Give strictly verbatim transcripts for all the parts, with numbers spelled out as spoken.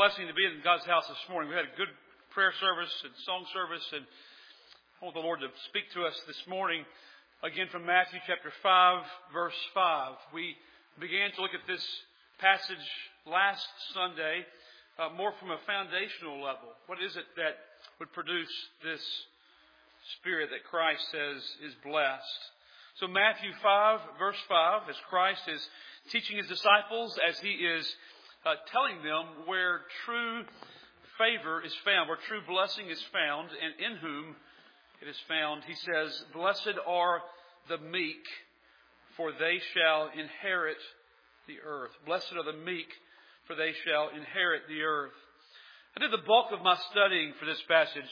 blessing to be in God's house this morning. We had a good prayer service and song service, and I want the Lord to speak to us this morning again from Matthew chapter five, verse five. We began to look at this passage last Sunday uh, more from a foundational level. What is it that would produce this Spirit that Christ says is blessed? So Matthew five, verse five, as Christ is teaching His disciples, as He is uh, telling them where true favor is found, where true blessing is found, and in whom it is found, He says, "Blessed are the meek, for they shall inherit the earth." Blessed are the meek, for they shall inherit the earth. I did the bulk of my studying for this passage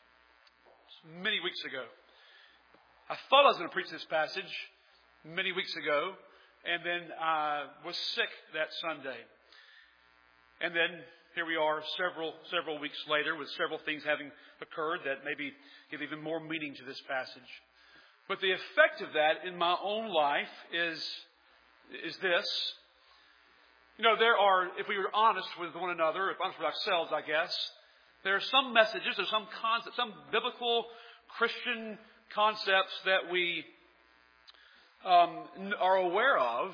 many weeks ago. I thought I was going to preach this passage many weeks ago, and then I was sick that Sunday. And then here we are several several weeks later with several things having occurred that maybe give even more meaning to this passage. But the effect of that in my own life is, is this. You know, there are, if we were honest with one another, if honest with ourselves, I guess, there are some messages, there's some concepts, some biblical Christian concepts that we um, are aware of.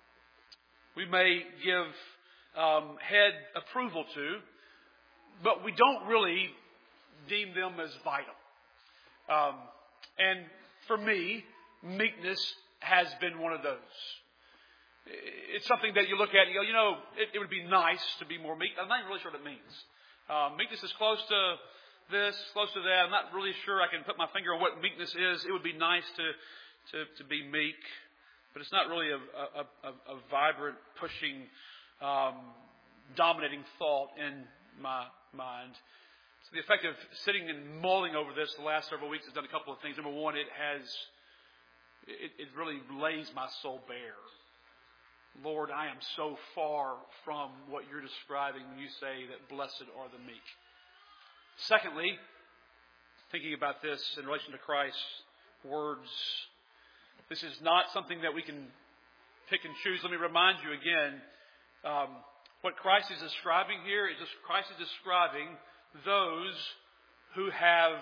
We may give um, head approval to, but we don't really deem them as vital. Um, and for me, meekness has been one of those. It's something that you look at and you go, you know, it, it would be nice to be more meek. I'm not really sure what it means. Um, meekness is close to this, close to that. I'm not really sure I can put my finger on what meekness is. It would be nice to to, to be meek, but it's not really a, a, a, a vibrant, pushing, um, dominating thought in my mind. So the effect of sitting and mulling over this the last several weeks has done a couple of things. Number one, it has, it, it really lays my soul bare. Lord, I am so far from what you're describing when you say that blessed are the meek. Secondly, thinking about this in relation to Christ's words, this is not something that we can pick and choose. Let me remind you again, um, what Christ is describing here is just Christ is describing those who have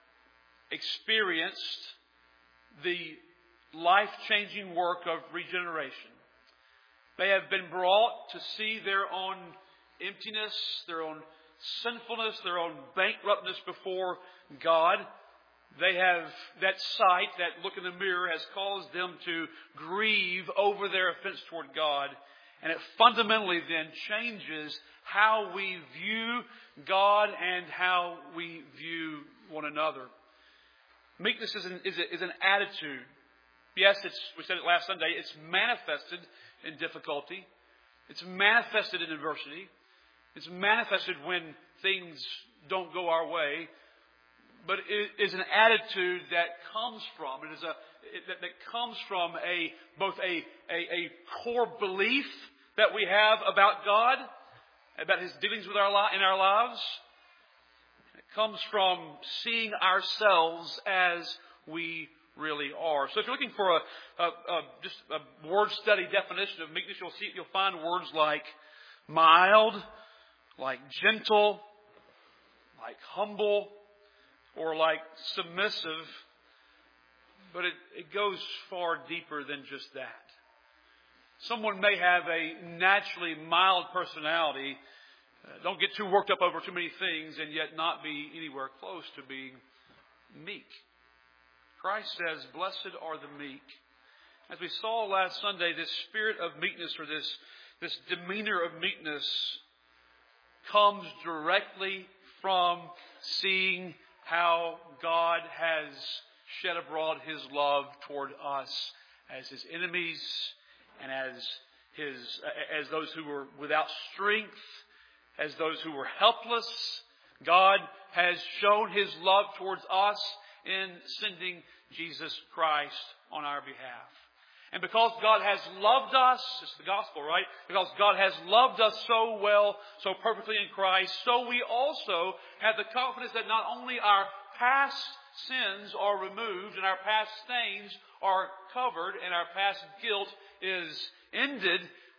experienced the life-changing work of regeneration. They have been brought to see their own emptiness, their own sinfulness, their own bankruptness before God. They have, that sight, that look in the mirror has caused them to grieve over their offense toward God. And it fundamentally then changes how we view God and how we view one another. Meekness is an, is a, is an attitude. Yes, it's, we said it last Sunday, it's manifested in difficulty. It's manifested in adversity. It's manifested when things don't go our way. But it is an attitude that comes from, it is a, it, that, that comes from a, both a, a, a core belief that we have about God, about His dealings with our li- in our lives. It comes from seeing ourselves as we really are. So if you're looking for a, a, a just a word study definition of meekness, you'll see you'll find words like mild, like gentle, like humble, or like submissive. But it, it goes far deeper than just that. Someone may have a naturally mild personality, uh, don't get too worked up over too many things, and yet not be anywhere close to being meek. Christ says, "Blessed are the meek." As we saw last Sunday, this spirit of meekness, or this, this demeanor of meekness, comes directly from seeing how God has shed abroad His love toward us as His enemies and as His as those who were without strength, as those who were helpless. God has shown His love towards us in sending Jesus Christ on our behalf. And because God has loved us, it's the gospel, right? Because God has loved us so well, so perfectly in Christ, so we also have the confidence that not only our past sins are removed and our past stains are covered and our past guilt is ended,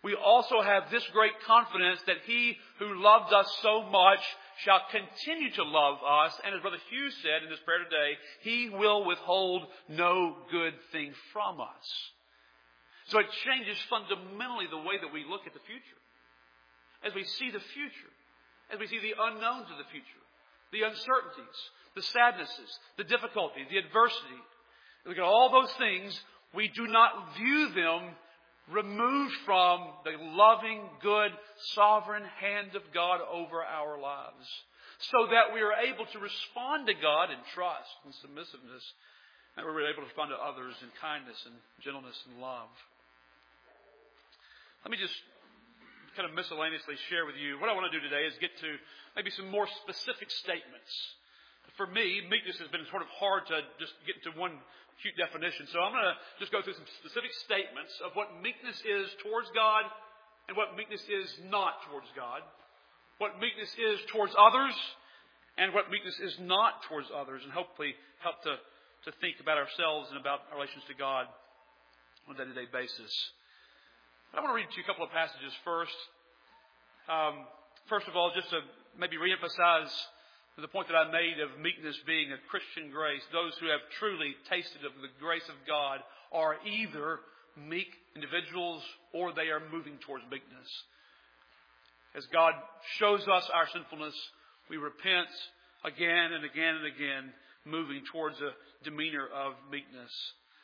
we also have this great confidence that He who loved us so much shall continue to love us. And as Brother Hugh said in his prayer today, He will withhold no good thing from us. So it changes fundamentally the way that we look at the future. As we see the future, as we see the unknowns of the future, the uncertainties, the sadnesses, the difficulty, the adversity, look at all those things, we do not view them removed from the loving, good, sovereign hand of God over our lives, so that we are able to respond to God in trust and submissiveness, and we're able to respond to others in kindness and gentleness and love. Let me just kind of miscellaneously share with you. What I want to do today is get to maybe some more specific statements. For me, meekness has been sort of hard to just get to one cute definition. So I'm going to just go through some specific statements of what meekness is towards God and what meekness is not towards God. What meekness is towards others and what meekness is not towards others. And hopefully help to, to think about ourselves and about our relations to God on a day-to-day basis. I want to read to you a couple of passages first. Um, first of all, just to maybe reemphasize the point that I made of meekness being a Christian grace. Those who have truly tasted of the grace of God are either meek individuals or they are moving towards meekness. As God shows us our sinfulness, we repent again and again and again, moving towards a demeanor of meekness.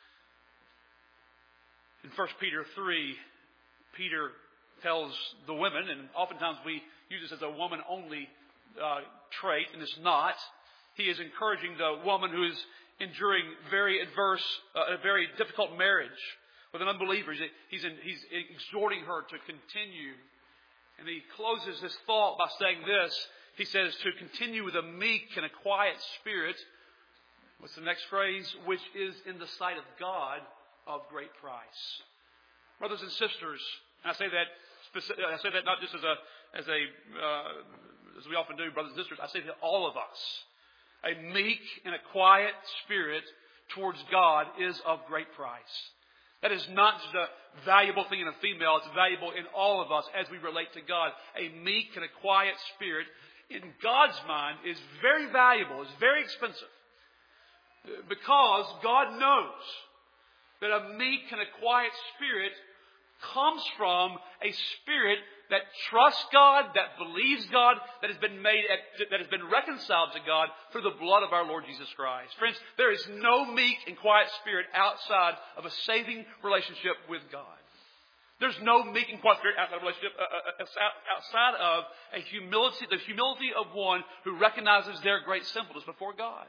In First Peter three, Peter tells the women, and oftentimes we use this as a woman-only uh, trait, and it's not. He is encouraging the woman who is enduring very adverse, uh, a very difficult marriage with an unbeliever. He's, in, he's exhorting her to continue. And he closes his thought by saying this. He says, to continue with a meek and a quiet spirit. What's the next phrase? Which is in the sight of God of great price. Brothers and sisters, and I say that specific, I say that not just as a as a uh, as we often do, brothers and sisters. I say to all of us, a meek and a quiet spirit towards God is of great price. That is not just a valuable thing in a female; it's valuable in all of us as we relate to God. A meek and a quiet spirit, in God's mind, is very valuable. It's very expensive, because God knows that a meek and a quiet spirit comes from a spirit that trusts God, that believes God, that has been made, that has been reconciled to God through the blood of our Lord Jesus Christ. Friends, there is no meek and quiet spirit outside of a saving relationship with God. There's no meek and quiet spirit outside of a relationship, uh, outside of a humility, the humility of one who recognizes their great sinfulness before God.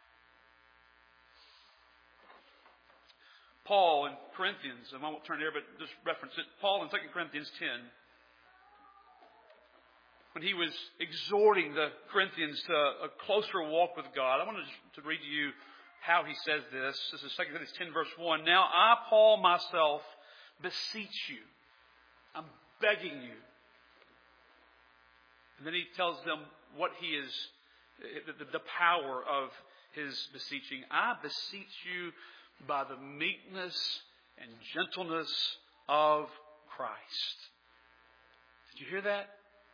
Paul in Corinthians, and I won't turn there, but just reference it. Paul in Second Corinthians ten, when he was exhorting the Corinthians to a closer walk with God, I want to read to you how he says this. This is Second Corinthians ten, verse one. Now I, Paul, myself, beseech you. I'm begging you. And then he tells them what he is, the, the power of his beseeching. I beseech you by the meekness and gentleness of Christ. Did you hear that?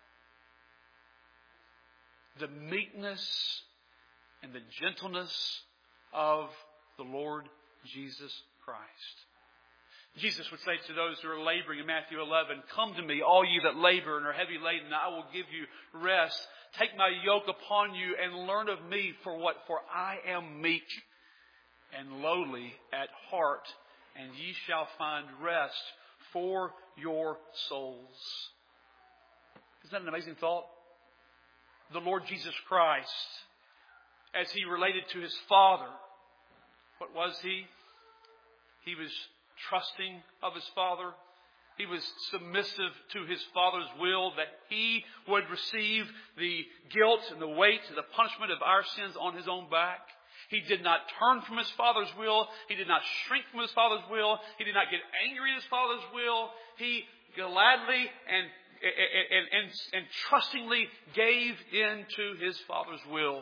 The meekness and the gentleness of the Lord Jesus Christ. Jesus would say to those who are laboring in Matthew eleven, come to me, all you that labor and are heavy laden, and I will give you rest. Take my yoke upon you and learn of me, for what? For I am meek and lowly at heart, and ye shall find rest for your souls. Isn't that an amazing thought? The Lord Jesus Christ, as he related to his Father, what was he? He was trusting of his Father. He was submissive to his Father's will, that he would receive the guilt and the weight and the punishment of our sins on his own back. He did not turn from his Father's will. He did not shrink from his Father's will. He did not get angry at his Father's will. He gladly and, and, and, and trustingly gave in to his Father's will.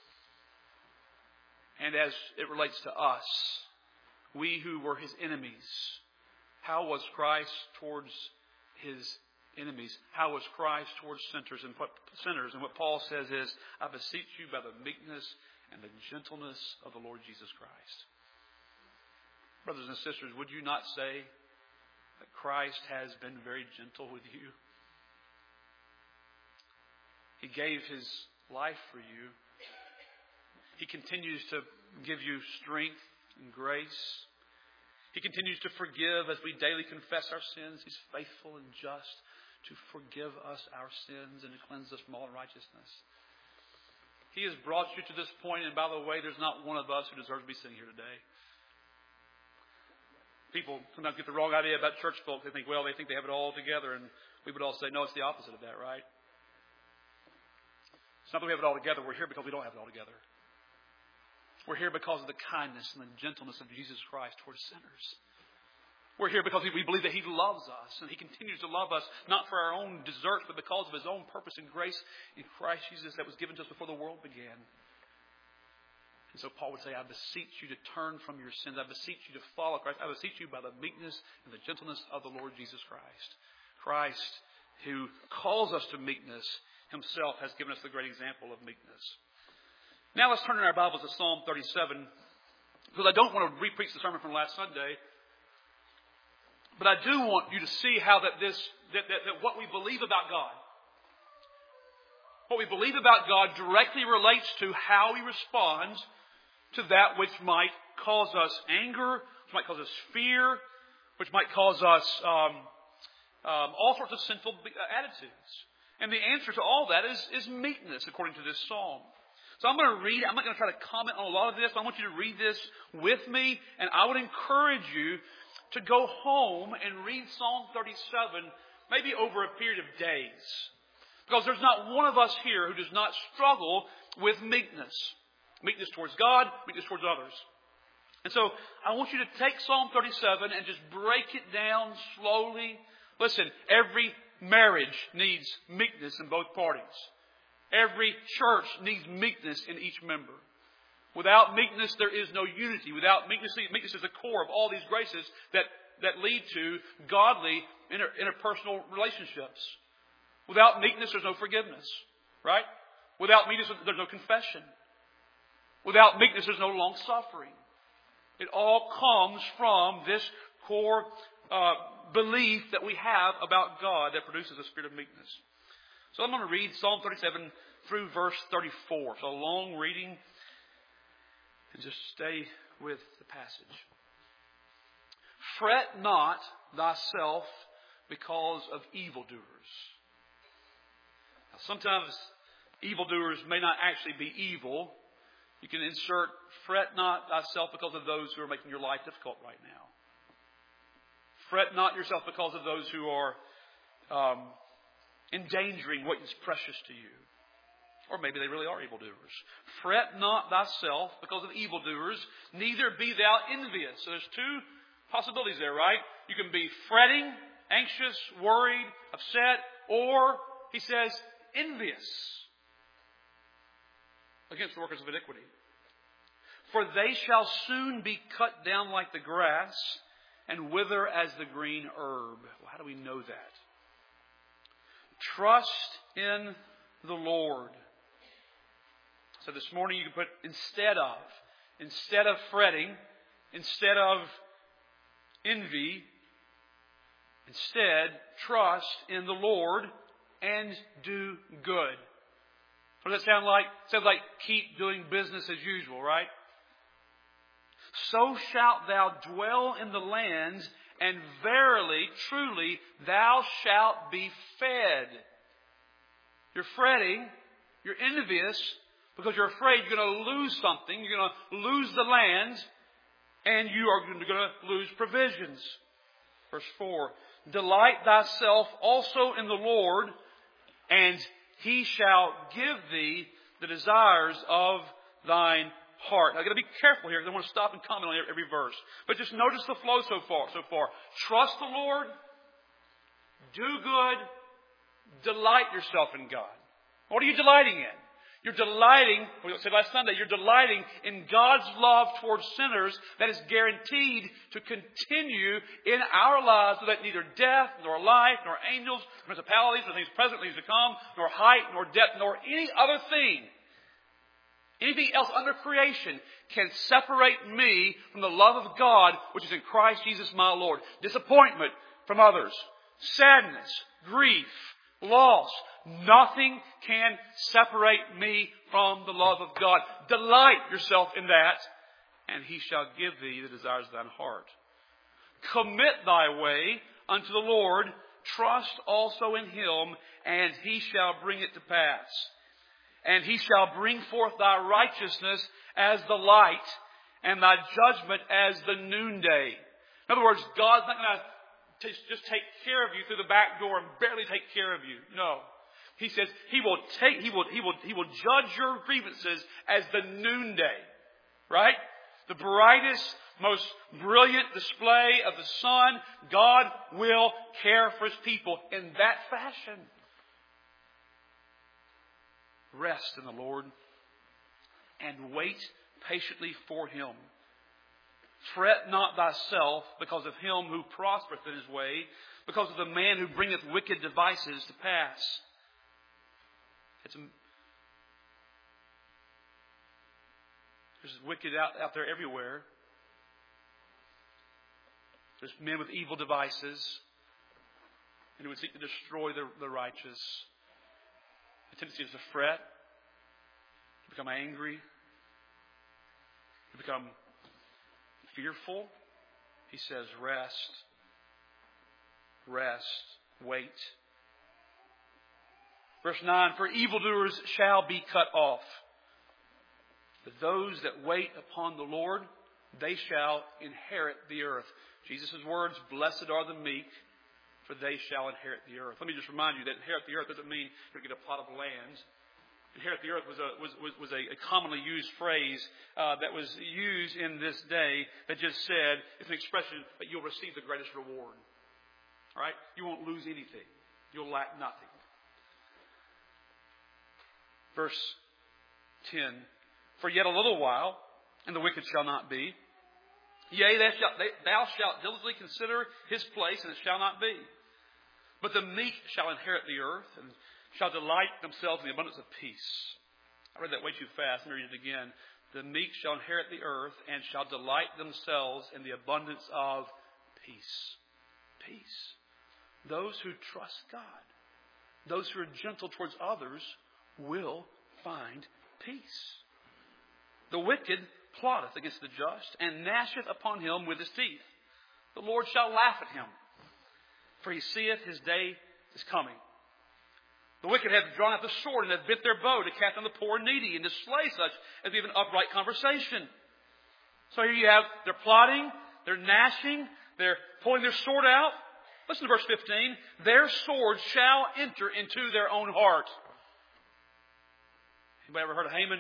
And as it relates to us, we who were his enemies, how was Christ towards his enemies. How was Christ towards sinners? And what sinners? And what Paul says is, I beseech you by the meekness and the gentleness of the Lord Jesus Christ. Brothers and sisters, would you not say that Christ has been very gentle with you? He gave his life for you. He continues to give you strength and grace. He continues to forgive as we daily confess our sins. He's faithful and just to forgive us our sins and to cleanse us from all unrighteousness. He has brought you to this point, and by the way, there's not one of us who deserves to be sitting here today. People sometimes get the wrong idea about church folk. They think, well, they think they have it all together, and we would all say, no, it's the opposite of that, right? It's not that we have it all together. We're here because we don't have it all together. We're here because of the kindness and the gentleness of Jesus Christ towards sinners. We're here because we believe that He loves us, and He continues to love us, not for our own deserts, but because of His own purpose and grace in Christ Jesus that was given to us before the world began. And so Paul would say, I beseech you to turn from your sins. I beseech you to follow Christ. I beseech you by the meekness and the gentleness of the Lord Jesus Christ. Christ, who calls us to meekness, Himself has given us the great example of meekness. Now let's turn in our Bibles to Psalm thirty-seven, because I don't want to re-preach the sermon from last Sunday, but I do want you to see how that this that, that, that what we believe about God, what we believe about God directly relates to how we respond to that which might cause us anger, which might cause us fear, which might cause us um, um, all sorts of sinful attitudes. And the answer to all that is, is meekness, according to this psalm. So I'm going to read, I'm not going to try to comment on a lot of this, but I want you to read this with me. And I would encourage you to go home and read Psalm thirty-seven, maybe over a period of days. Because there's not one of us here who does not struggle with meekness. Meekness towards God, meekness towards others. And so I want you to take Psalm thirty-seven and just break it down slowly. Listen, every marriage needs meekness in both parties. Every church needs meekness in each member. Without meekness, there is no unity. Without meekness, meekness is the core of all these graces that, that lead to godly inter, interpersonal relationships. Without meekness, there's no forgiveness. Right? Without meekness, there's no confession. Without meekness, there's no long suffering. It all comes from this core uh, belief that we have about God that produces a spirit of meekness. So I'm going to read Psalm thirty-seven through verse thirty-four. So a long reading. And just stay with the passage. Fret not thyself because of evildoers. Now, sometimes evildoers may not actually be evil. You can insert, fret not thyself because of those who are making your life difficult right now. Fret not yourself because of those who are um, endangering what is precious to you. Or maybe they really are evildoers. Fret not thyself because of evildoers, neither be thou envious. So there's two possibilities there, right? You can be fretting, anxious, worried, upset, or, he says, envious against the workers of iniquity. For they shall soon be cut down like the grass and wither as the green herb. Well, how do we know that? Trust in the Lord. So this morning you can put instead of, instead of fretting, instead of envy, instead trust in the Lord and do good. What does that sound like? It sounds like keep doing business as usual, right? So shalt thou dwell in the land, and verily, truly, thou shalt be fed. You're fretting, you're envious, because you're afraid you're going to lose something. You're going to lose the land, and you are going to lose provisions. Verse four, delight thyself also in the Lord, and He shall give thee the desires of thine heart. Now, I've got to be careful here because I want to stop and comment on every verse. But just notice the flow so far. So far, trust the Lord, do good, delight yourself in God. What are you delighting in? You're delighting, we said last Sunday, you're delighting in God's love towards sinners that is guaranteed to continue in our lives so that neither death, nor life, nor angels, principalities, nor things present, things to come, nor height, nor depth, nor any other thing, anything else under creation can separate me from the love of God, which is in Christ Jesus my Lord. Disappointment from others, sadness, grief, loss. Nothing can separate me from the love of God. Delight yourself in that, and He shall give thee the desires of thine heart. Commit thy way unto the Lord. Trust also in Him, and He shall bring it to pass. And He shall bring forth thy righteousness as the light, and thy judgment as the noonday. In other words, God's not going to just take care of you through the back door and barely take care of you. No. He says He will take, He will, He will, He will judge your grievances as the noonday. Right? The brightest, most brilliant display of the sun. God will care for His people in that fashion. Rest in the Lord and wait patiently for Him. Fret not thyself because of him who prospereth in his way, because of the man who bringeth wicked devices to pass. It's a, there's wicked out, out there everywhere. There's men with evil devices, and who would seek to destroy the, the righteous. The tendency is to fret, to become angry, to become fearful. He says, rest, rest, wait. Verse nine, for evildoers shall be cut off. But those that wait upon the Lord, they shall inherit the earth. Jesus' words, blessed are the meek, for they shall inherit the earth. Let me just remind you that inherit the earth doesn't mean you're going to get a plot of land. Inherit the earth was a, was, was, was a, a commonly used phrase uh, that was used in this day that just said, it's an expression that you'll receive the greatest reward. All right? You won't lose anything. You'll lack nothing. Verse ten, for yet a little while, and the wicked shall not be. Yea, thou shalt, thou shalt diligently consider his place, and it shall not be. But the meek shall inherit the earth, and shall delight themselves in the abundance of peace. I read that way too fast. Let me read it again. The meek shall inherit the earth, and shall delight themselves in the abundance of peace. Peace. Those who trust God, those who are gentle towards others, will find peace. The wicked plotteth against the just, and gnasheth upon him with his teeth. The Lord shall laugh at him, for he seeth his day is coming. The wicked have drawn out the sword and have bent their bow to cast on the poor and needy and to slay such as be of an upright conversation. So here you have, they're plotting, they're gnashing, they're pulling their sword out. Listen to verse fifteen. Their sword shall enter into their own heart. Anybody ever heard of Haman?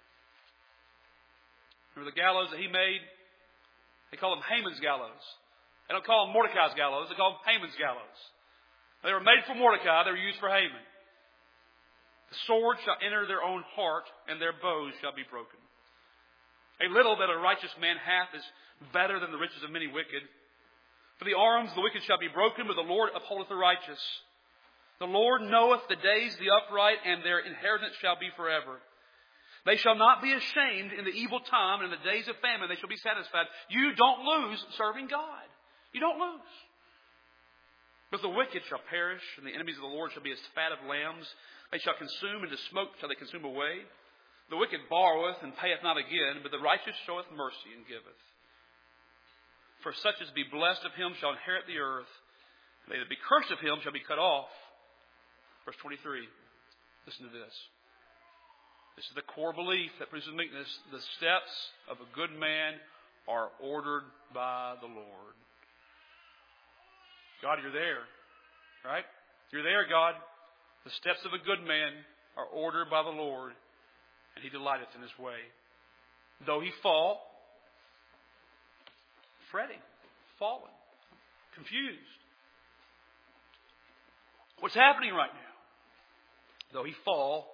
Remember the gallows that he made? They call them Haman's gallows. They don't call them Mordecai's gallows. They call them Haman's gallows. They were made for Mordecai. They were used for Haman. The sword shall enter their own heart, and their bows shall be broken. A little that a righteous man hath is better than the riches of many wicked. For the arms of the wicked shall be broken, but the Lord upholdeth the righteous. The Lord knoweth the days of the upright, and their inheritance shall be forever. They shall not be ashamed in the evil time, and in the days of famine they shall be satisfied. You don't lose serving God. You don't lose. But the wicked shall perish, and the enemies of the Lord shall be as fat of lambs. They shall consume, and to smoke shall they consume away. The wicked borroweth, and payeth not again, but the righteous showeth mercy, and giveth. For such as be blessed of him shall inherit the earth. They that be cursed of him shall be cut off. Verse twenty-three. Listen to this. This is the core belief that produces meekness. The steps of a good man are ordered by the Lord. God, you're there. Right? You're there, God. The steps of a good man are ordered by the Lord, and he delighteth in his way. Though he fall, fretting, fallen, confused. What's happening right now? Though he fall,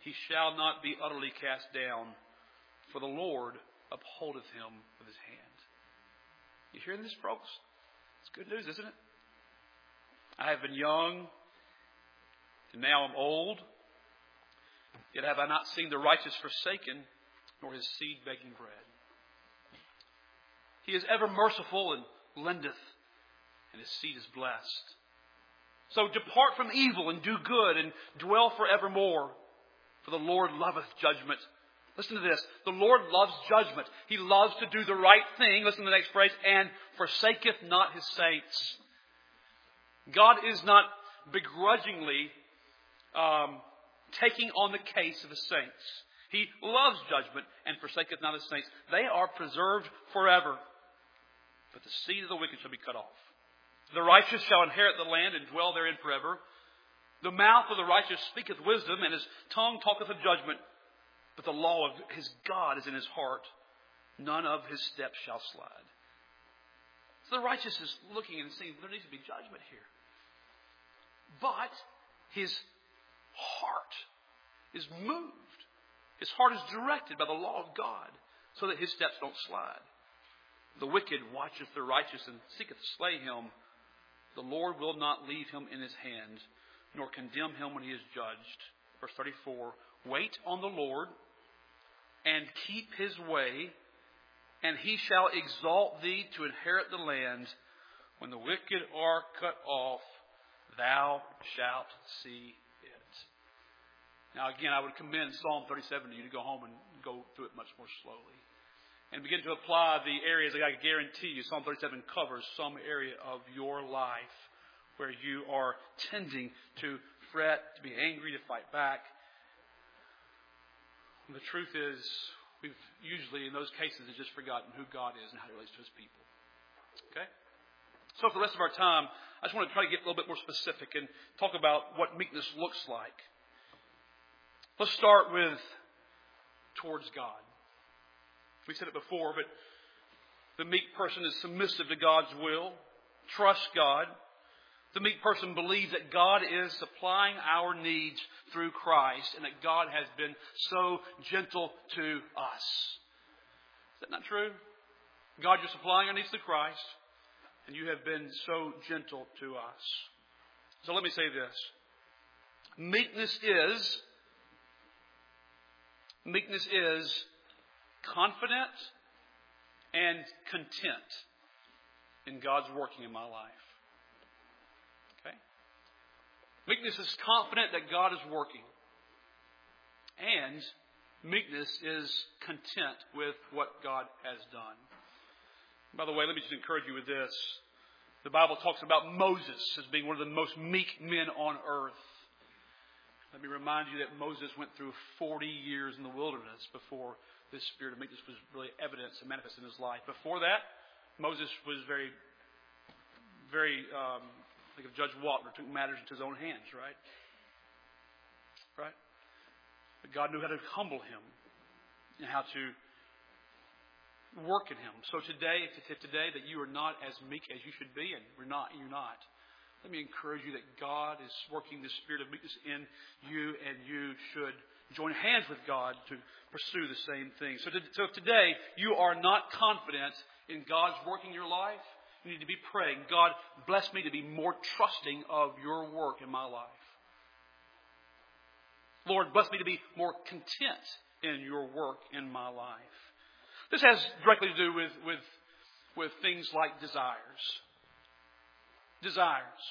he shall not be utterly cast down, for the Lord upholdeth him with his hand. You hearing this, folks? It's good news, isn't it? I have been young, and now I'm old. Yet have I not seen the righteous forsaken, nor his seed begging bread. He is ever merciful and lendeth, and his seed is blessed. So depart from evil and do good and dwell forevermore. For the Lord loveth judgment. Listen to this. The Lord loves judgment. He loves to do the right thing. Listen to the next phrase. And forsaketh not his saints. God is not begrudgingly um, taking on the case of his saints. He loves judgment and forsaketh not his saints. They are preserved forever. But the seed of the wicked shall be cut off. The righteous shall inherit the land and dwell therein forever. The mouth of the righteous speaketh wisdom, and his tongue talketh of judgment. But the law of his God is in his heart. None of his steps shall slide. So the righteous is looking and seeing there needs to be judgment here. But his heart is moved. His heart is directed by the law of God so that his steps don't slide. The wicked watcheth the righteous and seeketh to slay him. The Lord will not leave him in his hand, nor condemn him when he is judged. Verse thirty-four, wait on the Lord, and keep his way, and he shall exalt thee to inherit the land. When the wicked are cut off, thou shalt see it. Now again, I would commend Psalm thirty-seven to you to go home and go through it much more slowly. And begin to apply the areas that I guarantee you Psalm thirty-seven covers some area of your life where you are tending to fret, to be angry, to fight back. And the truth is, we've usually in those cases have just forgotten who God is and how he relates to his people. Okay? So for the rest of our time, I just want to try to get a little bit more specific and talk about what meekness looks like. Let's start with towards God. We said it before, but the meek person is submissive to God's will, trusts God. The meek person believes that God is supplying our needs through Christ and that God has been so gentle to us. Is that not true? God, you're supplying our needs through Christ, and you have been so gentle to us. So let me say this. Meekness is, meekness is confident and content in God's working in my life. Okay? Meekness is confident that God is working. And meekness is content with what God has done. By the way, let me just encourage you with this. The Bible talks about Moses as being one of the most meek men on earth. Let me remind you that Moses went through forty years in the wilderness before this spirit of meekness was really evident and manifest in his life. Before that, Moses was very, very, um, I think of Judge Walton, took matters into his own hands, right? Right? But God knew how to humble him and how to work in him. So today, if today that you are not as meek as you should be, and we're not, you're not, let me encourage you that God is working the spirit of meekness in you, and you should join hands with God to pursue the same thing. So, to, so if today you are not confident in God's work in your life, you need to be praying, God, bless me to be more trusting of your work in my life. Lord, bless me to be more content in your work in my life. This has directly to do with, with, with things like desires. Desires.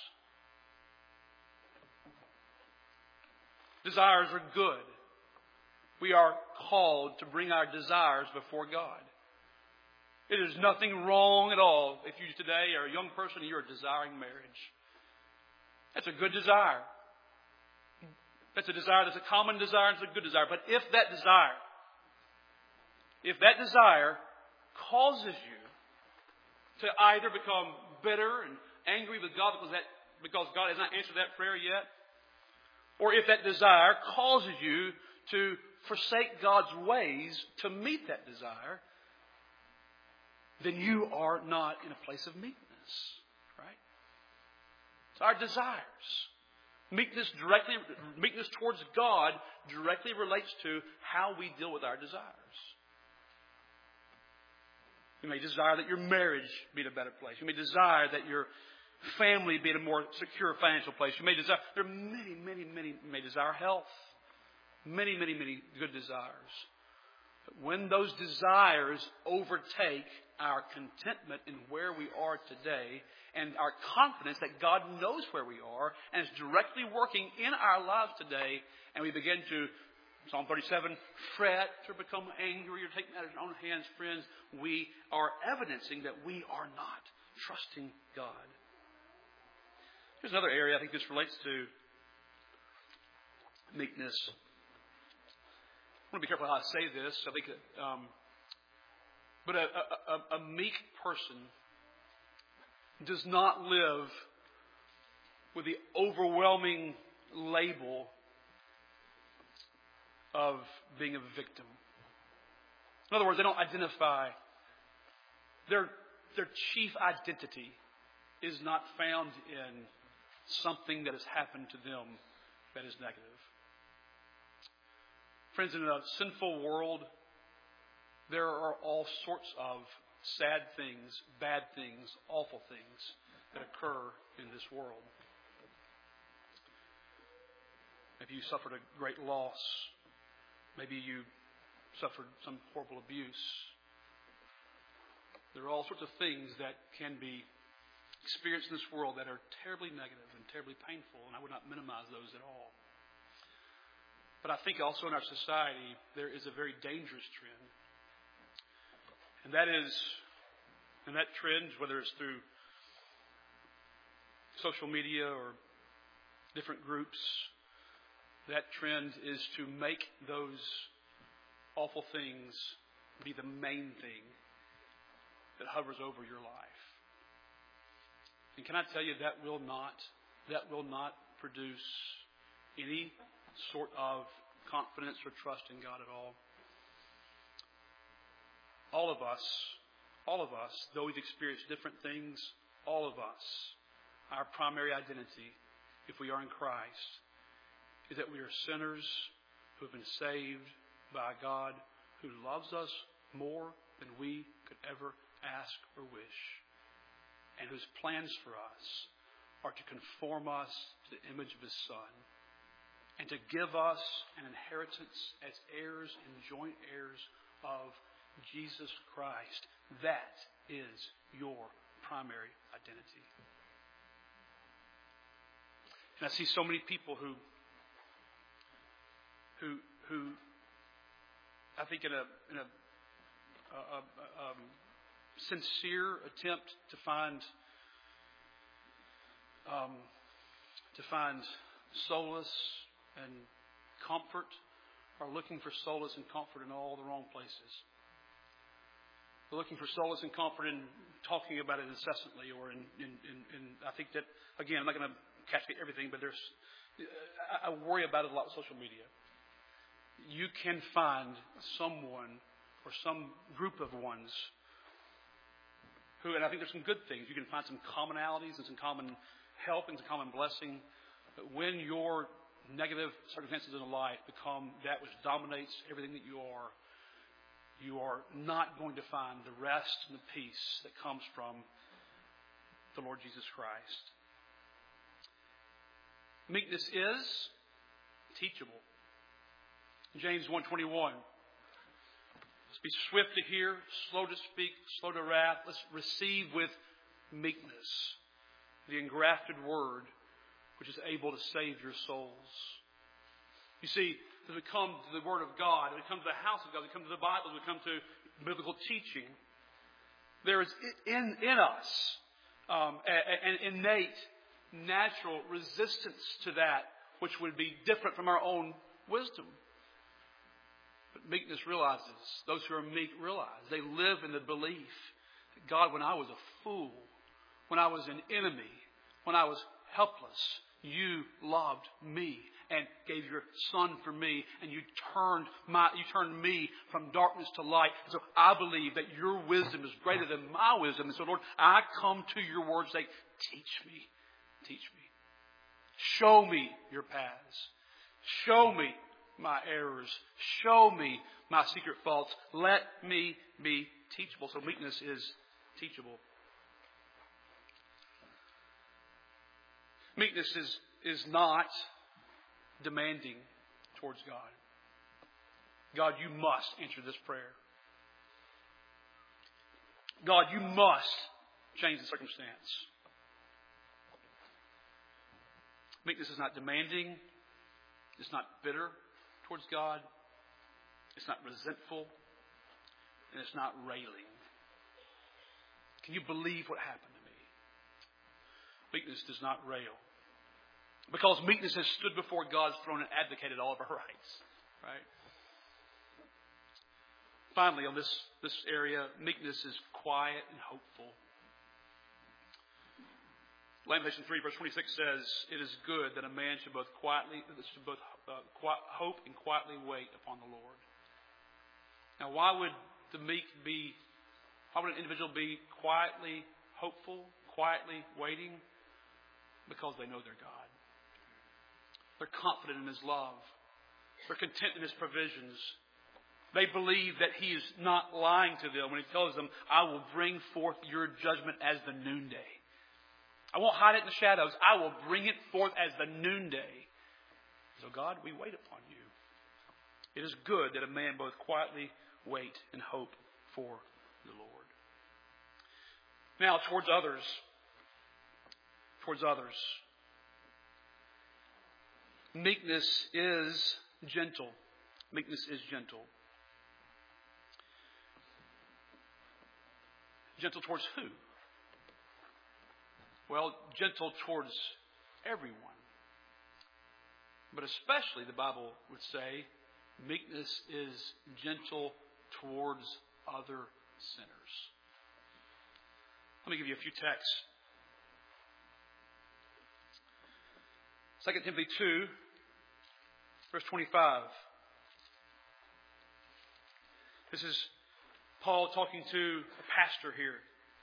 Desires are good. We are called to bring our desires before God. It is nothing wrong at all if you today are a young person and you're desiring marriage. That's a good desire. That's a desire that's a common desire and it's a good desire. But if that desire, if that desire causes you to either become bitter and angry with God because that because God has not answered that prayer yet, or if that desire causes you to forsake God's ways to meet that desire, then you are not in a place of meekness. Right? So our desires. Meekness directly, meekness towards God directly relates to how we deal with our desires. You may desire that your marriage be in a better place. You may desire that your family be in a more secure financial place. You may desire, there are many, many, many, you may desire health. Many, many, many good desires. But when those desires overtake our contentment in where we are today and our confidence that God knows where we are and is directly working in our lives today, and we begin to, Psalm thirty-seven, fret or become angry or take matters in our own hands, friends, we are evidencing that we are not trusting God. Here's another area I think this relates to meekness. I want to be careful how I say this. I think, that, um, but a, a, a meek person does not live with the overwhelming label of being a victim. In other words, they don't identify. Their their chief identity is not found in something that has happened to them that is negative. Friends, in a sinful world, there are all sorts of sad things, bad things, awful things that occur in this world. Maybe you suffered a great loss. Maybe you suffered some horrible abuse. There are all sorts of things that can be experienced in this world that are terribly negative and terribly painful, and I would not minimize those at all. But I think also in our society, there is a very dangerous trend. And that is, and that trend, whether it's through social media or different groups, that trend is to make those awful things be the main thing that hovers over your life. And can I tell you, that will not, that will not produce any sort of confidence or trust in God at all. All of us, all of us, though we've experienced different things, all of us, our primary identity, if we are in Christ, is that we are sinners who have been saved by a God who loves us more than we could ever ask or wish, and whose plans for us are to conform us to the image of His Son, and to give us an inheritance as heirs and joint heirs of Jesus Christ. That is your primary identity. And I see so many people who, who, who, I think, in a in a, a, a, a um, sincere attempt to find um, to find solace and comfort, are looking for solace and comfort in all the wrong places. They're looking for solace and comfort in talking about it incessantly, or in, in, in, in I think that, again, I'm not going to cascade everything, but there's, I, I worry about it a lot with social media. You can find someone or some group of ones who, and I think there's some good things. You can find some commonalities and some common help and some common blessing. But when your negative circumstances in life become that which dominates everything that you are, you are not going to find the rest and the peace that comes from the Lord Jesus Christ. Meekness is teachable. James one twenty-one. Let's be swift to hear, slow to speak, slow to wrath. Let's receive with meekness the engrafted word, which is able to save your souls. You see, as we come to the Word of God, as we come to the house of God, as we come to the Bible, as we come to biblical teaching, there is in, in us um, an innate, natural resistance to that which would be different from our own wisdom. But meekness realizes, those who are meek realize, they live in the belief that God, when I was a fool, when I was an enemy, when I was helpless, you loved me and gave your Son for me, and you turned my you turned me from darkness to light. So I believe that your wisdom is greater than my wisdom. And so, Lord, I come to your word and say, teach me, teach me. Show me your paths. Show me my errors. Show me my secret faults. Let me be teachable. So meekness is teachable. Meekness is, is not demanding towards God. God, you must answer this prayer. God, you must change the circumstance. Meekness is not demanding. It's not bitter towards God. It's not resentful. And it's not railing. Can you believe what happened to me? Meekness does not rail. Because meekness has stood before God's throne and advocated all of our rights. Right? Finally, on this, this area, meekness is quiet and hopeful. Lamentation three, verse twenty-six says, "It is good that a man should both quietly, should both uh, quiet, hope and quietly wait upon the Lord." Now, why would the meek be? Why would an individual be quietly hopeful, quietly waiting? Because they know their God. They're confident in His love. They're content in His provisions. They believe that He is not lying to them when He tells them, "I will bring forth your judgment as the noonday. I won't hide it in the shadows. I will bring it forth as the noonday." So God, we wait upon you. It is good that a man both quietly wait and hope for the Lord. Now, towards others. Towards others. Meekness is gentle. Meekness is gentle. Gentle towards who? Well, gentle towards everyone. But especially, the Bible would say, meekness is gentle towards other sinners. Let me give you a few texts. Second Timothy two, verse twenty-five. This is Paul talking to a pastor here.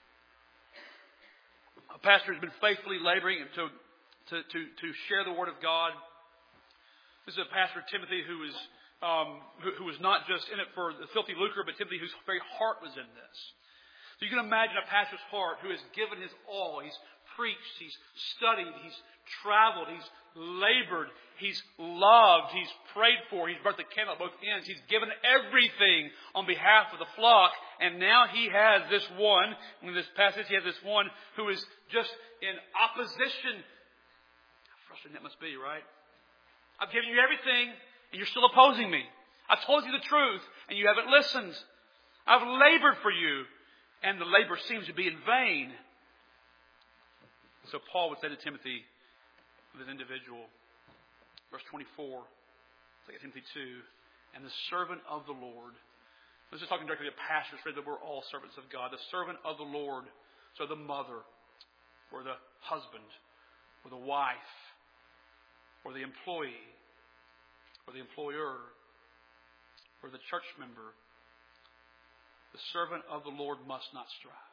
A pastor has been faithfully laboring to, to, to, to share the Word of God. This is a pastor, Timothy, who is um, who, who was not just in it for the filthy lucre, but Timothy, whose very heart was in this. So you can imagine a pastor's heart who has given his all. He's preached, he's studied, he's traveled, he's labored, he's loved, he's prayed for, he's burnt the candle at both ends. He's given everything on behalf of the flock. And now he has this one, in this passage, he has this one who is just in opposition. How frustrating that must be, right? I've given you everything, and you're still opposing me. I've told you the truth, and you haven't listened. I've labored for you, and the labor seems to be in vain. So Paul would say to Timothy, this individual, verse twenty-four, Second Timothy two, "And the servant of the Lord," this is talking directly to pastors, that we're all servants of God. The servant of the Lord, so the mother, or the husband, or the wife, or the employee, or the employer, or the church member, the servant of the Lord must not strive,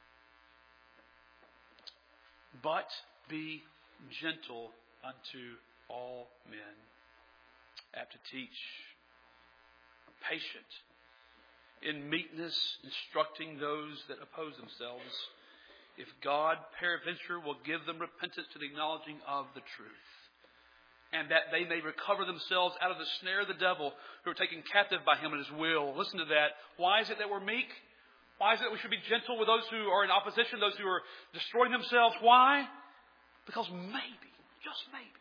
but be gentle unto all men, apt to teach, patient, in meekness instructing those that oppose themselves, if God peradventure will give them repentance to the acknowledging of the truth, and that they may recover themselves out of the snare of the devil, who are taken captive by him in his will. Listen to that. Why is it that we're meek? Why is it that we should be gentle with those who are in opposition, those who are destroying themselves? Why? Because maybe, just maybe,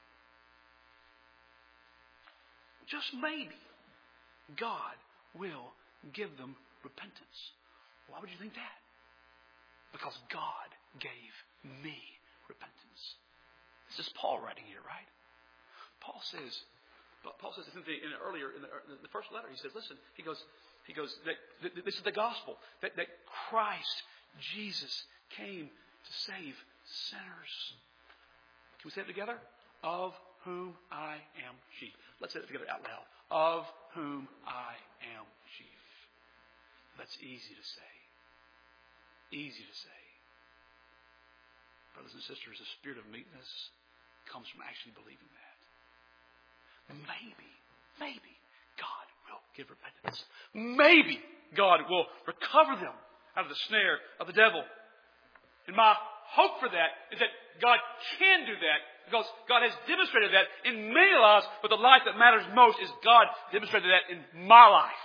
just maybe, God will give them repentance. Why would you think that? Because God gave me repentance. This is Paul writing here, right? Paul says, Paul says in the, in earlier in the, in the first letter, he says, listen, he goes, he goes, that, that this is the gospel, that, that Christ, Jesus, came to save sinners. Can we say it together? Of whom I am chief. Let's say it together out loud. Of whom I am chief. That's easy to say. Easy to say. Brothers and sisters, the spirit of meekness comes from actually believing that. Maybe, maybe God will give repentance. Maybe God will recover them out of the snare of the devil. And my hope for that is that God can do that because God has demonstrated that in many lives, but the life that matters most is God demonstrated that in my life.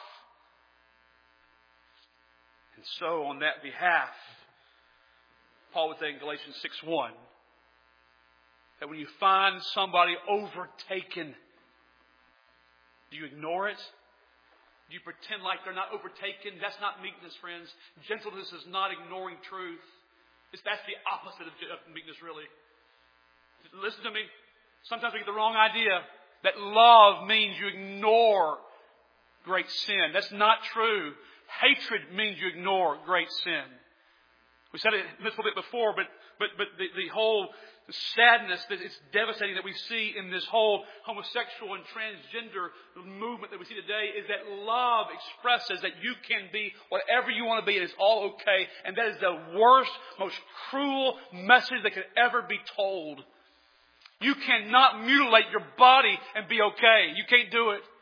And so on that behalf, Paul would say in Galatians six one, that when you find somebody overtaken, do you ignore it? Do you pretend like they're not overtaken? That's not meekness, friends. Gentleness is not ignoring truth. It's, that's the opposite of, of meekness, really. Listen to me. Sometimes we get the wrong idea that love means you ignore great sin. That's not true. Hatred means you ignore great sin. We said it a little bit before, but but but the, the whole sadness that it's devastating that we see in this whole homosexual and transgender movement that we see today is that love expresses that you can be whatever you want to be and it's all okay. And that is the worst, most cruel message that could ever be told. You cannot mutilate your body and be okay. You can't do it.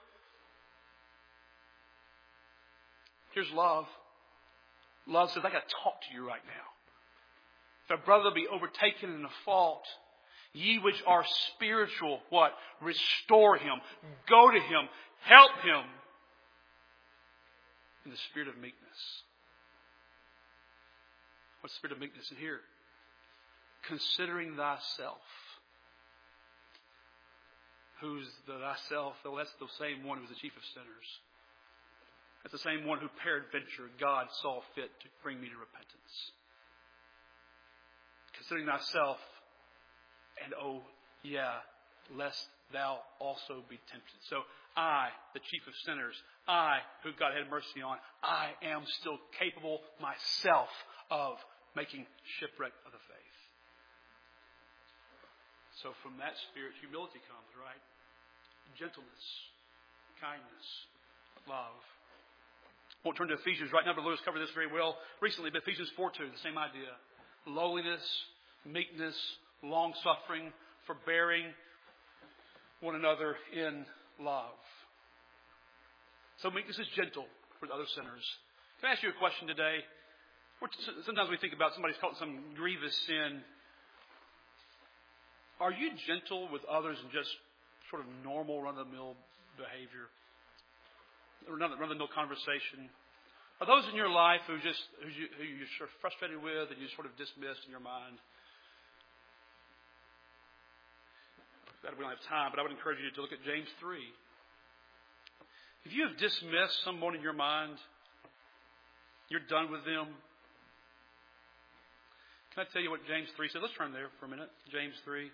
Here's love. Love says, I got to talk to you right now. If a brother be overtaken in a fault, ye which are spiritual, what? Restore him. Go to him. Help him. In the spirit of meekness. What's the spirit of meekness in here? Considering thyself. Who's the thyself? Well, that's the same one who's the chief of sinners. That's the same one who peradventure God saw fit to bring me to repentance. Considering thyself, and oh, yeah, lest thou also be tempted. So I, the chief of sinners, I, who God had mercy on, I am still capable myself of making shipwreck of the faith. So from that spirit, humility comes, right? Gentleness, kindness, love. I won't turn to Ephesians right now, but Lewis covered this very well recently. But Ephesians four two, the same idea. Lowliness, meekness, long-suffering, forbearing one another in love. So meekness is gentle with other sinners. Can I ask you a question today? Sometimes we think about somebody's caught some grievous sin. Are you gentle with others in just sort of normal, run-of-the-mill behavior? Run-of-the-mill conversation? Are those in your life who just who, you, who you're sort of frustrated with and you sort of dismissed in your mind? That we don't have time, but I would encourage you to look at James three. If you have dismissed someone in your mind, you're done with them. Can I tell you what James three says? Let's turn there for a minute. James three.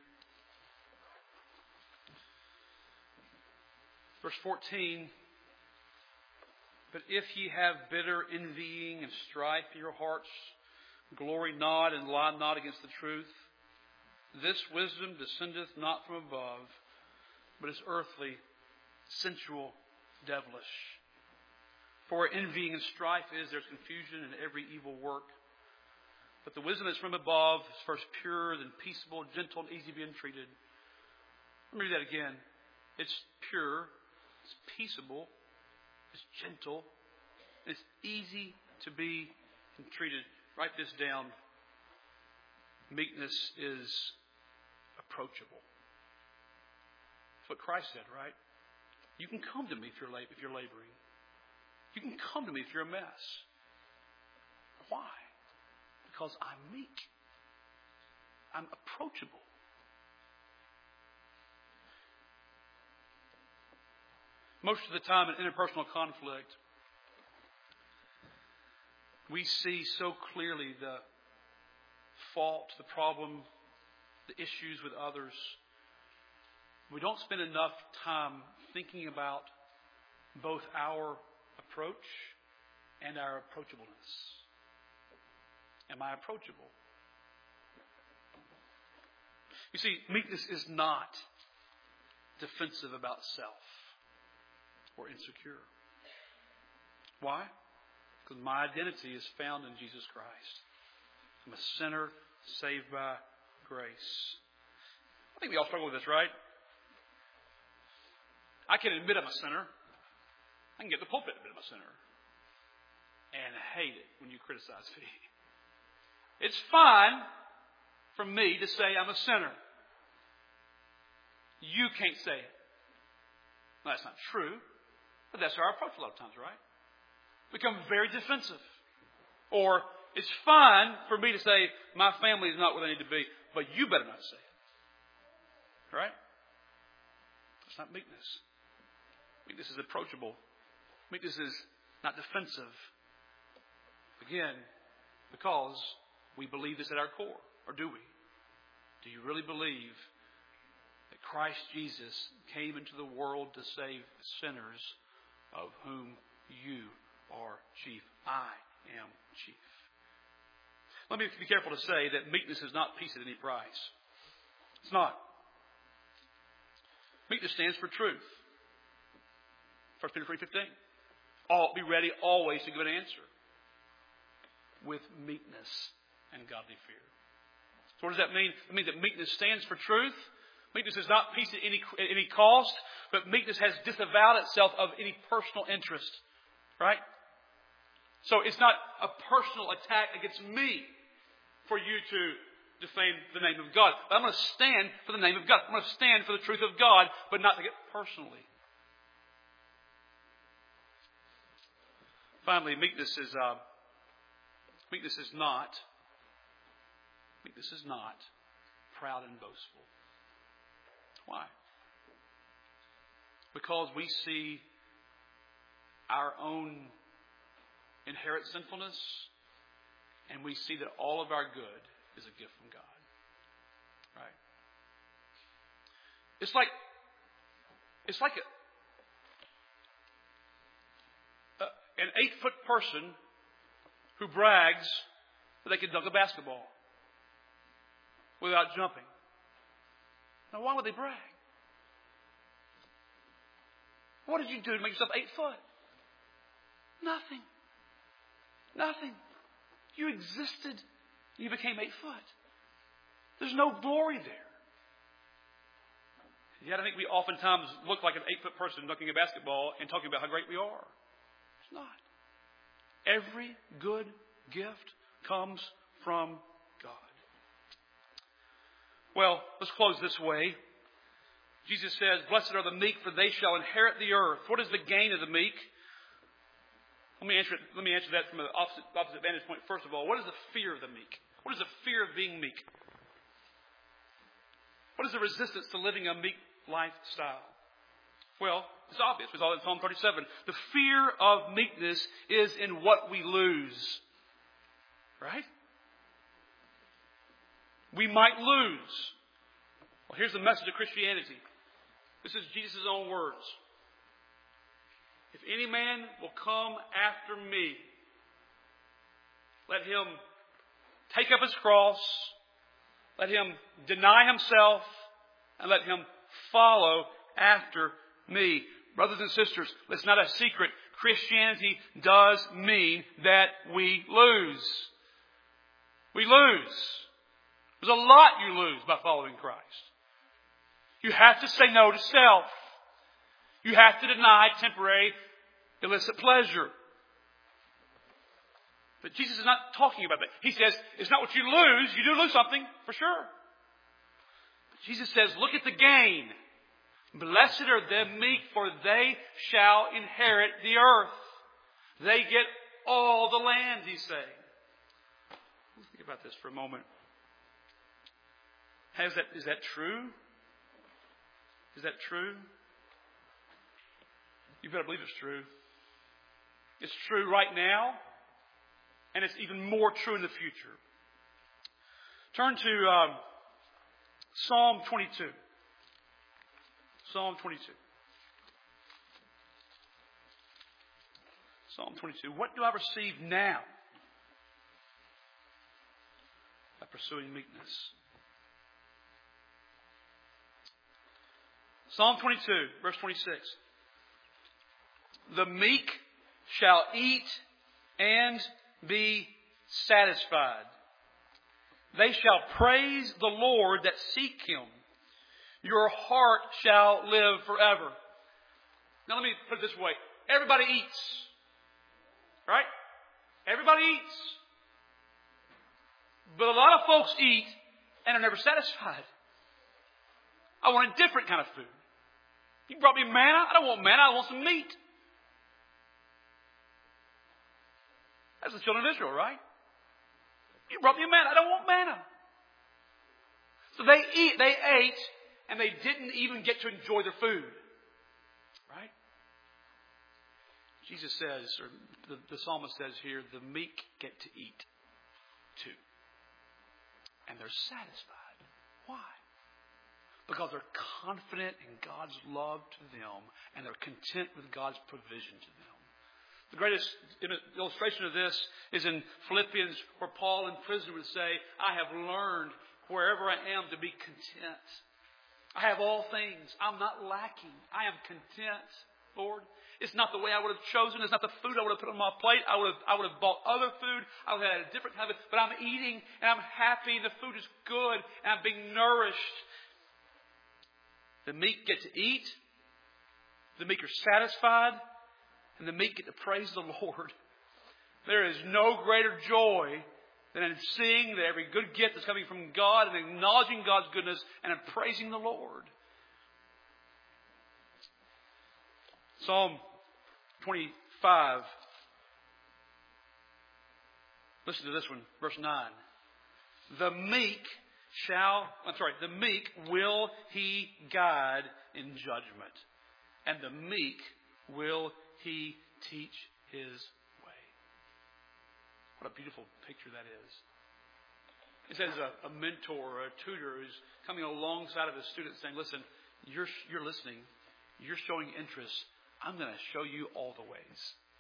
Verse fourteen. But if ye have bitter envying and strife in your hearts, glory not and lie not against the truth. This wisdom descendeth not from above, but is earthly, sensual, devilish. For where envying and strife is, there's confusion in every evil work. But the wisdom that's from above is first pure, then peaceable, gentle, and easy to be entreated. Let me read that again. It's pure, it's peaceable, it's gentle, and it's easy to be entreated. Write this down. Meekness is approachable. That's what Christ said, right? You can come to me if you're late, if you're laboring. You can come to me if you're a mess. Why? Because I'm meek. I'm approachable. Most of the time in interpersonal conflict, we see so clearly the fault, the problem, the issues with others. We don't spend enough time thinking about both our approach and our approachableness. Am I approachable? You see, meekness is not defensive about self or insecure. Why? Because my identity is found in Jesus Christ. I'm a sinner saved by grace. I think we all struggle with this, right? I can admit I'm a sinner. I can get the pulpit and admit I'm a sinner. And hate it when you criticize me. It's fine for me to say I'm a sinner. You can't say it. Well, that's not true. But that's our approach a lot of times, right? Become very defensive. Or it's fine for me to say my family is not where they need to be, but you better not say it. Right? It's not meekness. Meekness is approachable. Meekness is not defensive. Again, because we believe this at our core. Or do we? Do you really believe that Christ Jesus came into the world to save sinners, of whom you are chief? I am chief. Let me be careful to say that meekness is not peace at any price. It's not. Meekness stands for truth. First Peter three fifteen. All, be ready always to give an answer with meekness and godly fear. So what does that mean? It means that meekness stands for truth. Meekness is not peace at any, at any cost, but meekness has disavowed itself of any personal interest. Right? So it's not a personal attack against me for you to defame the name of God. But I'm going to stand for the name of God. I'm going to stand for the truth of God, but not take it personally. Finally, meekness is uh, meekness is not meekness is not proud and boastful. Why? Because we see our own inherent sinfulness, and we see that all of our good is a gift from God. Right? It's like it's like a, a, an eight-foot person who brags that they can dunk a basketball without jumping. Now, why would they brag? What did you do to make yourself eight foot? Nothing. Nothing. You existed. You became eight foot. There's no glory there. Yet I think we oftentimes look like an eight-foot person dunking a basketball and talking about how great we are. It's not. Every good gift comes from God. Well, let's close this way. Jesus says, "Blessed are the meek, for they shall inherit the earth." What is the gain of the meek? Let me answer it, let me answer that from an opposite, opposite vantage point. First of all, what is the fear of the meek? What is the fear of being meek? What is the resistance to living a meek lifestyle? Well, it's obvious. We saw it in Psalm thirty-seven. The fear of meekness is in what we lose. Right? We might lose. Well, here's the message of Christianity. This is Jesus' own words. If any man will come after me, let him take up his cross, let him deny himself, and let him follow after me. Brothers and sisters, it's not a secret. Christianity does mean that we lose. We lose. There's a lot you lose by following Christ. You have to say no to self. You have to deny temporary illicit pleasure. But Jesus is not talking about that. He says, it's not what you lose. You do lose something, for sure. But Jesus says, look at the gain. Blessed are the meek, for they shall inherit the earth. They get all the land, he's saying. Let's think about this for a moment. Has that, is that true? Is that true? You better believe it's true. It's true right now, and it's even more true in the future. Turn to um, Psalm twenty-two. Psalm twenty-two. Psalm twenty-two. What do I receive now by pursuing meekness? Psalm twenty-two, verse twenty-six. The meek shall eat and be satisfied. They shall praise the Lord that seek Him. your heart shall live forever. Now let me put it this way. Everybody eats. Right? Everybody eats. But a lot of folks eat and are never satisfied. I want a different kind of food. You brought me manna? I don't want manna. I want some meat. That's the children of Israel, right? You brought me manna. I don't want manna. So they eat, they ate, and they didn't even get to enjoy their food. Right? Jesus says, or the, the psalmist says here, the meek get to eat too. And they're satisfied. Why? Because they're confident in God's love to them, and they're content with God's provision to them. The greatest illustration of this is in Philippians, where Paul in prison would say, I have learned wherever I am to be content. I have all things. I'm not lacking. I am content, Lord. It's not the way I would have chosen. It's not the food I would have put on my plate. I would have, I would have bought other food. I would have had a different kind of it. But I'm eating and I'm happy. The food is good and I'm being nourished. The meek get to eat. The meek are satisfied. And the meek get to praise the Lord. There is no greater joy than in seeing that every good gift is coming from God and acknowledging God's goodness and in praising the Lord. Psalm twenty-five. Listen to this one, verse nine. The meek shall, I'm sorry, the meek will he guide in judgment, and the meek will he teach his way. What a beautiful picture that is. It says a, a mentor or a tutor who's coming alongside of his student saying, listen, you're, you're listening. You're showing interest. I'm going to show you all the ways.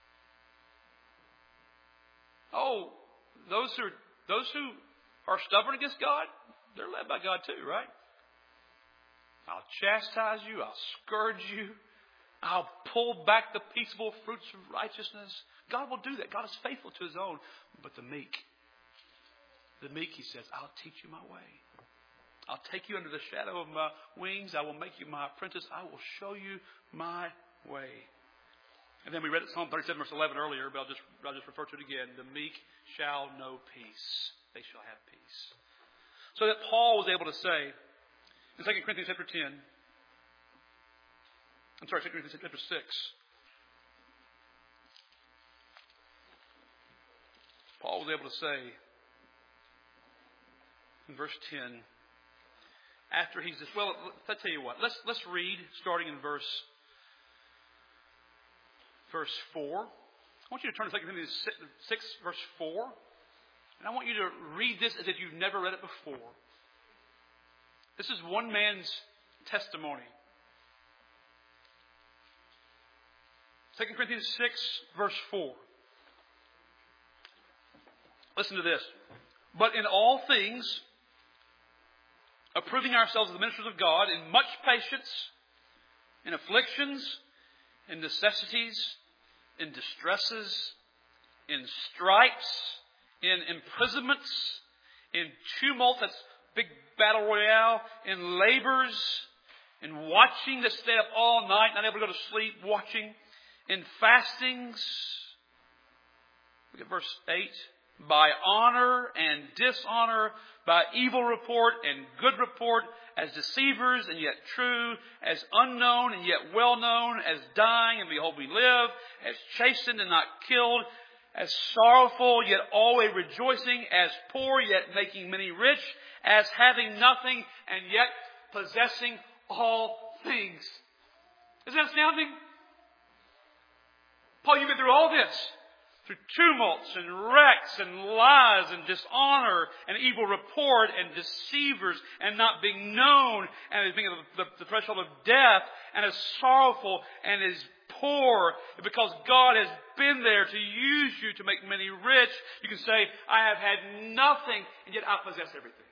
Oh, those who, those who are stubborn against God, they're led by God too, right? I'll chastise you. I'll scourge you. I'll pull back the peaceable fruits of righteousness. God will do that. God is faithful to His own. But the meek, the meek, He says, I'll teach you my way. I'll take you under the shadow of my wings. I will make you my apprentice. I will show you my way. And then we read it Psalm thirty-seven, verse eleven earlier, but I'll just, I'll just refer to it again. The meek shall know peace. They shall have peace. So that Paul was able to say in Second Corinthians chapter ten, I'm sorry, Second Corinthians chapter six. Paul was able to say in verse ten, after he's just, well, I'll tell you what, let's let's read starting in verse verse four. I want you to turn to Second Corinthians six, verse four. And I want you to read this as if you've never read it before. This is one man's testimony. Second Corinthians six, verse four. Listen to this. But in all things, approving ourselves as the ministers of God, in much patience, in afflictions, in necessities, in distresses, in stripes, in imprisonments, in tumult, that's big battle royale, in labors, in watching to stay up all night, not able to go to sleep, watching, in fastings. Look at verse eight. By honor and dishonor, by evil report and good report, as deceivers and yet true, as unknown and yet well known, as dying and behold we live, as chastened and not killed, as sorrowful yet always rejoicing, as poor yet making many rich, as having nothing and yet possessing all things. Isn't that astounding? Paul, you've been through all this. Through tumults and wrecks and lies and dishonor and evil report and deceivers and not being known and as being at the, the, the threshold of death and as sorrowful and as poor. Because God has been there to use you to make many rich, you can say, I have had nothing and yet I possess everything.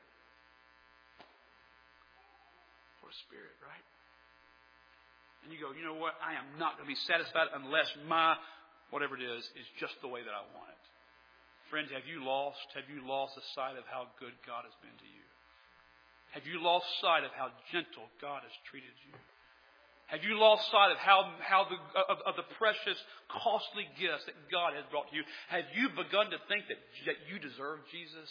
What a spirit, right? And you go, you know what? I am not going to be satisfied unless my whatever it is, is just the way that I want it. Friends, have you lost, have you lost the sight of how good God has been to you? Have you lost sight of how gentle God has treated you? Have you lost sight of how, how the, of, of the precious, costly gifts that God has brought to you? Have you begun to think that, that you deserve Jesus?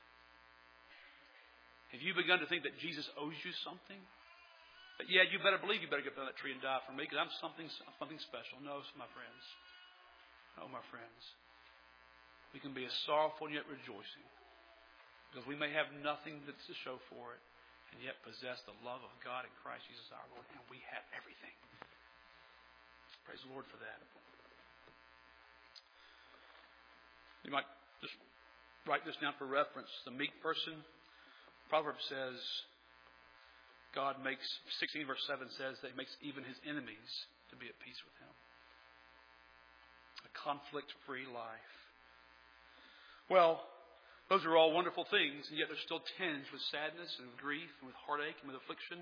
Have you begun to think that Jesus owes you something? But yeah, you better believe you better get on that tree and die for me because I'm something, something special. No, my friends. No, my friends. We can be as sorrowful and yet rejoicing because we may have nothing to show for it and yet possess the love of God in Christ Jesus our Lord, and we have everything. Praise the Lord for that. You might just write this down for reference. The meek person, Proverbs says, God makes, sixteen verse seven says that He makes even His enemies to be at peace with Him. A conflict-free life. Well, those are all wonderful things, and yet they're still tinged with sadness and with grief and with heartache and with affliction.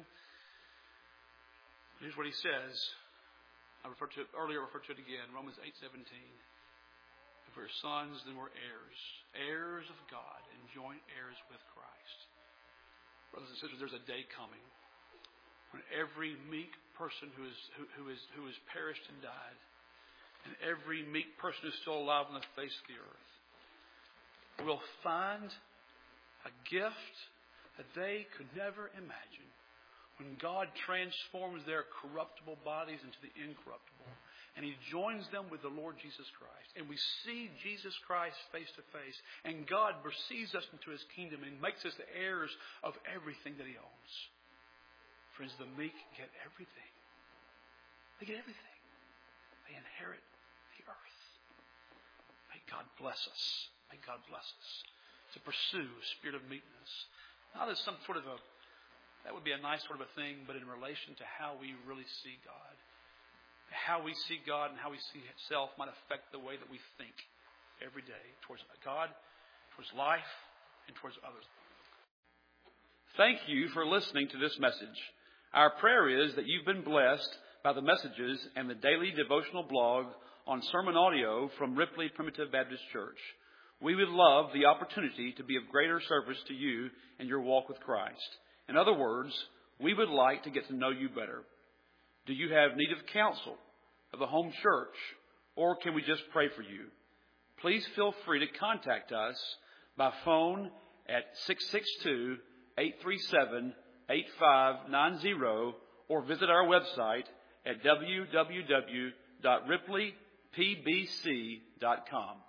Here's what He says. I referred to it earlier, I referred to it again. Romans eight seventeen. If we're sons, then we're heirs. Heirs of God and joint heirs with Christ. Brothers and sisters, there's a day coming when every meek person who is who, who is who has perished and died, and every meek person who's still alive on the face of the earth, will find a gift that they could never imagine when God transforms their corruptible bodies into the incorruptible. And He joins them with the Lord Jesus Christ. And we see Jesus Christ face to face. And God receives us into His kingdom and makes us the heirs of everything that He owns. Friends, the meek get everything. They get everything. They inherit the earth. May God bless us. May God bless us to pursue a spirit of meekness. Not as some sort of a, that would be a nice sort of a thing, but in relation to how we really see God. How we see God and how we see self might affect the way that we think every day towards God, towards life, and towards others. Thank you for listening to this message. Our prayer is that you've been blessed by the messages and the daily devotional blog on sermon audio from Ripley Primitive Baptist Church. We would love the opportunity to be of greater service to you in your walk with Christ. In other words, we would like to get to know you better. Do you have need of counsel, of a home church, or can we just pray for you? Please feel free to contact us by phone at six six two, eight three seven, eight five nine zero or visit our website at w w w dot ripley p b c dot com.